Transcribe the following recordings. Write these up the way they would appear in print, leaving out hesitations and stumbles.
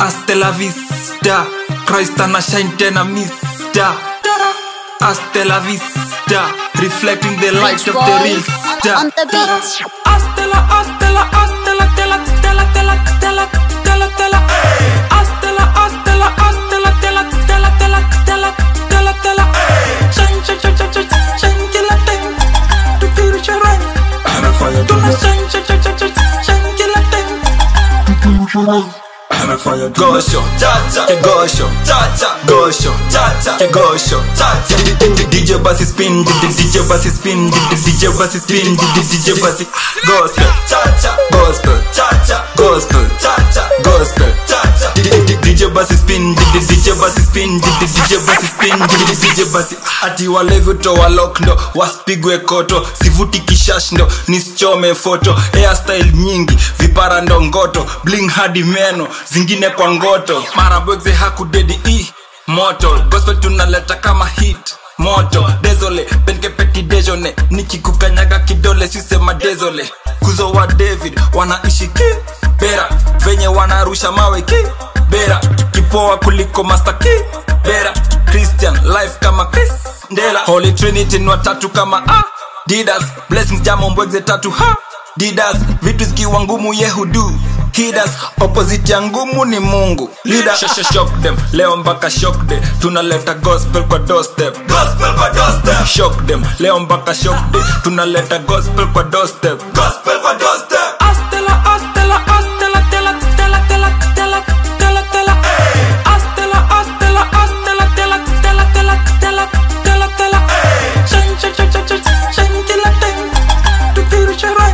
Hasta la vista, Christ and a shine tena mister. Hasta la vista, reflecting the light of the real star. On the beat. Hasta la, hasta la, hasta la, tela, tela, tela, tela, tela, tela. Hasta la, hasta la, hasta la, tela, tela, tela, tela, tela, tela. Shine, shine, shine, shine, shine, shine, kill a thing. To feel it, you're right. Do not shine, shine, shine, shine, shine, kill a thing. To feel it, you're right. Gosho, cha-cha, gosho, cha-cha, gosho, cha-cha, gosho, cha-cha. DJ Bassy spin, DJ Bassy spin, DJ Bassy spin, DJ Bassy gospel, cha-cha, gospel, cha-cha, gospel, cha-cha, gospel, cha-cha. DJ Bassy spin, DJ Bassy spin, DJ Bassy spin, DJ Bassy. Ati walevi toa lokndo, waspigwe koto, sivuti kishashndo, nisichome foto. Hairstyle nyingi, vipara ndongoto, bling hadi meno, zingine kwa ngoto. Marabwegze hakudedi moto, gospel tunaleta kama hit moto. Désolé, penke peti dejone, nikikukanyaga kidole sisema désolé. Kuzo wa David, wanaishi ki bera, venye wanarusha mawe ki bera, kipoa kuliko master ki bera. Christian life kama Chris Ndela, Holy Trinity ni watatu kama Didas, blessings jamo mbwegze tatu Didas, vitu zikiwa ngumu Yehudu Hidas, opposite ya ngumu ni Mungu Leader, shock them, leo mpaka shock day. Tunaleta gospel kwa doorstep, gospel kwa doorstep. Shock them, leo mpaka shock day. Tunaleta gospel kwa doorstep, gospel kwa doorstep. Hasta la, hasta la, hasta la, tela, tela, tela, tela, tela, tela. Hasta la, hasta la, hasta la, tela, tela, tela, tela, tela, tela. Shine, shine, shine, shine, shine, shine, kill a thing. To feel it, you're right.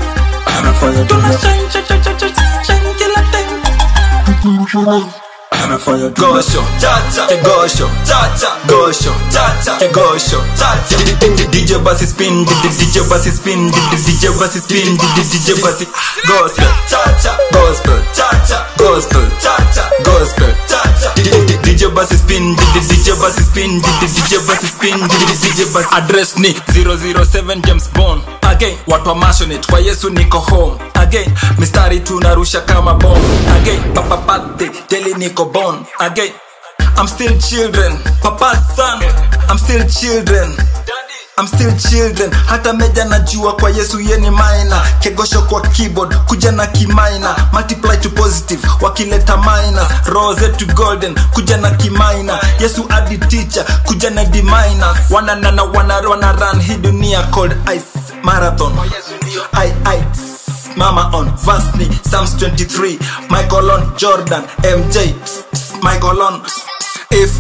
Do not shine, shine, shine, shine, shine, kill a thing. To feel it, you're right. Gosho, cha-cha, gosho, cha-cha, gosho, cha-cha, gosho, cha-cha. DJ Bassy spin, DJ Bassy spin, DJ Bassy spin, DJ Bassy gospel, cha-cha, gospel, cha-cha, gospel, cha-cha, gospel, cha-cha. DJ Bassy spin, DJ Bassy spin, DJ Bassy spin, DJ Bassy. Address ni 007 James Bond. Again, watu wa mashonate, kwa Yesu niko home. Again, mistari tunarusha kama bomb. Again, papa birthday, daily niko born. Again, I'm still children. Papa's son, I'm still children. I'm still children. Hata meja najua kwa Yesu yeni minor. Kegosho kwa keyboard, kuja na kimaina. Multiply to positive, wakileta minus. Rose to golden, kuja na kimaina. Yesu adi teacher, kuja na D minus. Wana run hii dunia called ice marathon. I Mama on Vasni, Psalms 23. Michael on Jordan, MJ, Michael on. If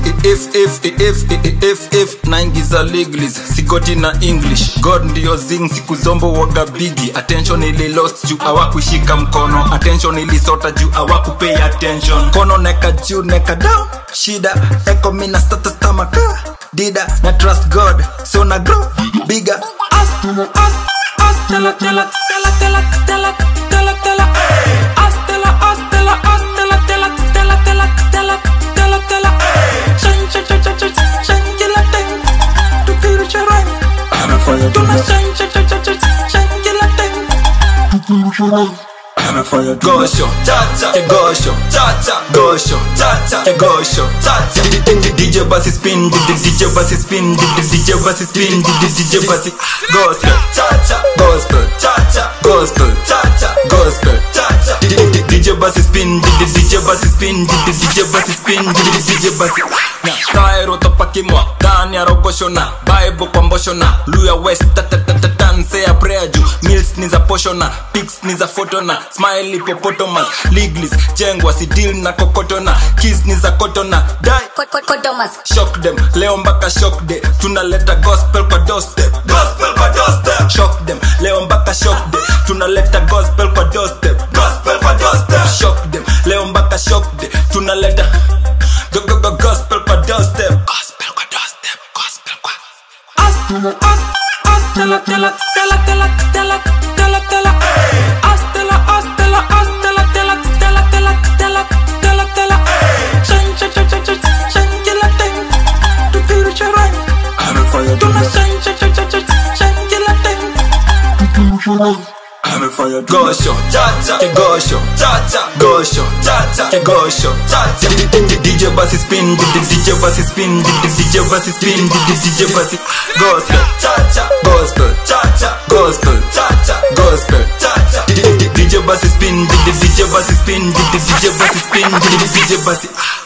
naingiza leglis, sigoti na English. God ndio zing, siku zombo waga bigi. Attention ili lost juu hawakushika mkono. Attention ili sota juu hawakupay attention. Kono neka juu neka down, shida eko mina status tamaka. Dida na trust God, so na grow bigger. Hasta la, tela, tela, tela, tela, tela, tela. Hasta la, hasta la, hasta la, tela, tela, tela, tela, tela, tela. Shine, shine, shine, shine, shine, shine, kill a thing. To feel it, you're right. Do not shine, shine, shine, shine, shine, kill a thing. To feel it, you're right. Gosho, cha-cha, gosho, cha-cha, gosho, cha-cha, gosho, cha-cha. DJ Bassy spin, DJ Bassy spin, DJ Bassy spin, DJ Bassy gospel, cha-cha, gospel, cha-cha, gospel, cha-cha, gospel, cha-cha. DJ Bassy spin, DJ Bassy spin, DJ Bassy spin, DJ Bassy. Sairo topakimwa, dani arogoshona, Bible kwa mboshona, Luya West, tan say a prayer ju, Mills ni za poshona, pics ni za photona, smile hippopotamus, Liglis, jengwa si deal na kokotona, kiss ni za kotona, die, Kotomas. shock them, leo mpaka shock day, tunaleta gospel kwa doorstep, gospel kwa doorstep, shock them, leo mpaka shock day, tunaleta gospel kwa doorstep, gospel kwa doorstep, shock them, leo mpaka shock day, tunaleta gospel kwa doorstep, gospel kwa doorstep, gospel kwa hasta la, tela, tela, tela, tela, tela, tela. Hasta la, hasta la, hasta la, tela, tela, tela, tela, tela, tela. Shine, shine, shine, shine, shine, shine, kill a thing. To feel it, you're right. Do not shine, shine, shine, shine, shine, kill a thing. To feel it, you're right. fire Gosho, cha-cha, Gosho, cha-cha, Gosho, cha-cha, Gosho, cha-cha. DJ Bassy spin, DJ Bassy spin, DJ Bassy spin, DJ Bassy gospel, Cha-cha, gospel, cha-cha, gospel, cha-cha, gospel. cha-cha. DJ Bassy spin, DJ Bassy spin, DJ Bassy spin, DJ Bassy.